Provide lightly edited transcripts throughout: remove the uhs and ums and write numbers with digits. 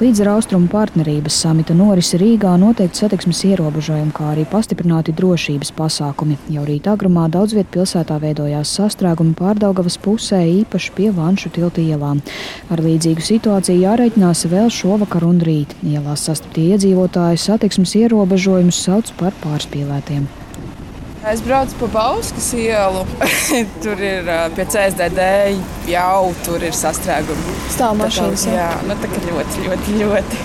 Līdz ar Austrumu partnerības samita norisi Rīgā noteikti satiksmes ierobežojumi, kā arī pastiprināti drošības pasākumi. Jau rīt agrumā daudz viet pilsētā veidojās sastrēgumi Pārdaugavas pusē, īpaši pie Vanšu tilta ielām. Ar līdzīgu situāciju jārēķinās vēl šovakar un rīt. Ielās sastaptie iedzīvotāji satiksmes ierobežojumus sauc par pārspīlētiem. Es braucu pa Bauskas ielu. Tur ir pie CSDD jau tur ir sastrēgumi. Stāv mašīnas, jā? Jā, tā kā ļoti.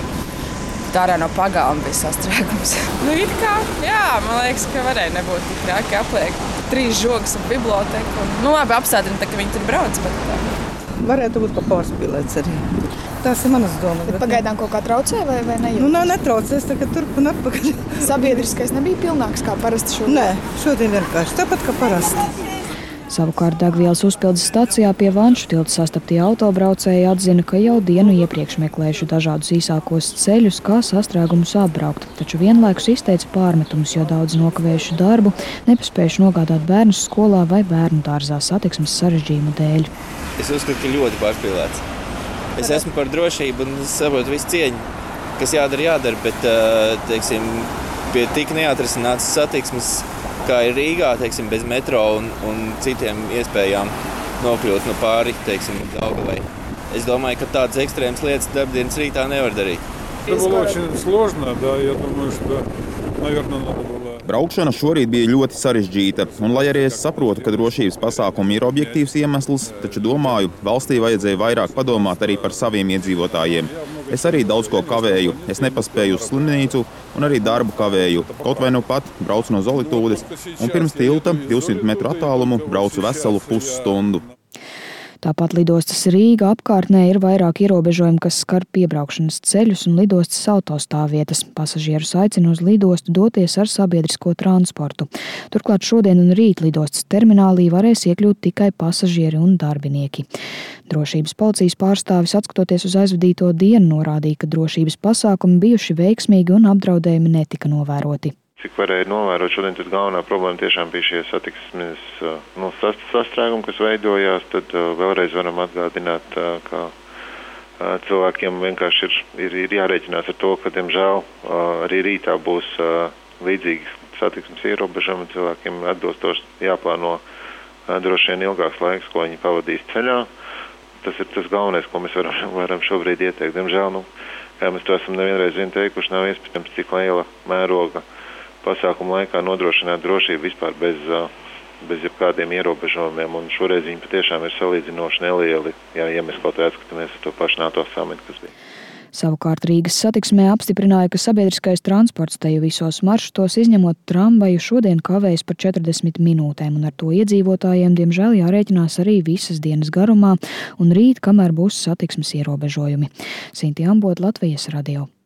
Tā no pagalma bija sastrēgums. It kā, jā, man liekas, ka varēja nebūt tik rāki apliek. 3 žogas ap biblioteku. Labi apstādina, ka viņi tur brauc, bet... Varētu būt, ka pārspīlēts arī. Tās ir manas domas. Pagaidām kaut kā traucē vai nejūt? Netraucēs, tagad turp un atpakaļ. Sabiedriskais nebija pilnāks kā parasti šodien? Nē, šodien vienkārši tāpat kā parasti. Savukārt degvielas uzpildes stacijā pie Vanšu tilta sastaptie autobraucēji atzina, ka jau dienu iepriekš meklējuši dažādus īsākos ceļus, kā sastrēgumus apbraukt. Taču vienlaikus izteica pārmetumus, jo daudz nokavējuši darbu, nepaspējuši nogādāt bērnus skolā vai bērnu dārzā satiksmes sarežģījumu dēļ. Es uzskatu, ka ļoti pārspīlēts. Es esmu par drošību un saprotu visu cieņu, kas jādara, bet, teiksim, pie tik neatrisinātas satiksmes, kā ir Rīgā, teiksim, bez metro un citiem iespējām nokļūt no pāri, teiksim, Daugavai. Es domāju, ka tādas ekstrēmas lietas darbdienas rītā nevar darīt. Это было очень сложно, да, я думаю, что, наверное, надо было... Braukšana šorīt bija ļoti sarežģīta, un lai arī es saprotu, ka drošības pasākumi ir objektīvs iemesls, taču domāju, valstī vajadzēja vairāk padomāt arī par saviem iedzīvotājiem. Es arī daudz ko kavēju, es nepaspēju uz slimnīcu un arī darbu kavēju. Kaut vai nu pat braucu no Zolitūdes un pirms tilta 200 metru attālumu braucu veselu pusstundu. Tāpat lidostas Rīga apkārtnē ir vairāk ierobežojumi, kas skar piebraukšanas ceļus un lidostas autostāvvietas. Pasažierus aicina uz lidostu doties ar sabiedrisko transportu. Turklāt šodien un rīt lidostas terminālī varēs iekļūt tikai pasažieri un darbinieki. Drošības policijas pārstāvis, atskatoties uz aizvadīto dienu, norādīja, ka drošības pasākumi bijuši veiksmīgi un apdraudējumi netika novēroti. Cik varēja novērot šodien, tad galvenā problēma tiešām bija šie satiksmes sastrēgumi, kas veidojās. Tad vēlreiz varam atgādināt, ka cilvēkiem vienkārši ir jārēķinās ar to, ka, diemžēl, arī rītā būs līdzīgi satiksmes ierobežojumi. Cilvēkiem atbilstoši jāplāno droši vien ilgāks laiks, ko viņi pavadīs ceļā. Tas ir tas galvenais, ko mēs varam šobrīd ieteikt. Diemžēl, kā mēs to esam nevienreiz teikuši, nav iespējams tik liela mēroga pasākumu laikā nodrošināt drošību vispār bez jebkādiem ierobežojumiem, un šoreiz viņi patiešām ir salīdzinoši nelieli, ja mēs kaut kā atskatāmies uz to pašu NATO samitu, kas bija. Savukārt Rīgas satiksmē apstiprināja, ka sabiedriskais transports teju visos maršrutos, izņemot tramvaju, šodien kavējas par 40 minūtēm, un ar to iedzīvotājiem, diemžēl, jārēķinās arī visas dienas garumā, un rīt, kamēr būs satiksmes ierobežojumi. Sinti Ambot, Latvijas radio.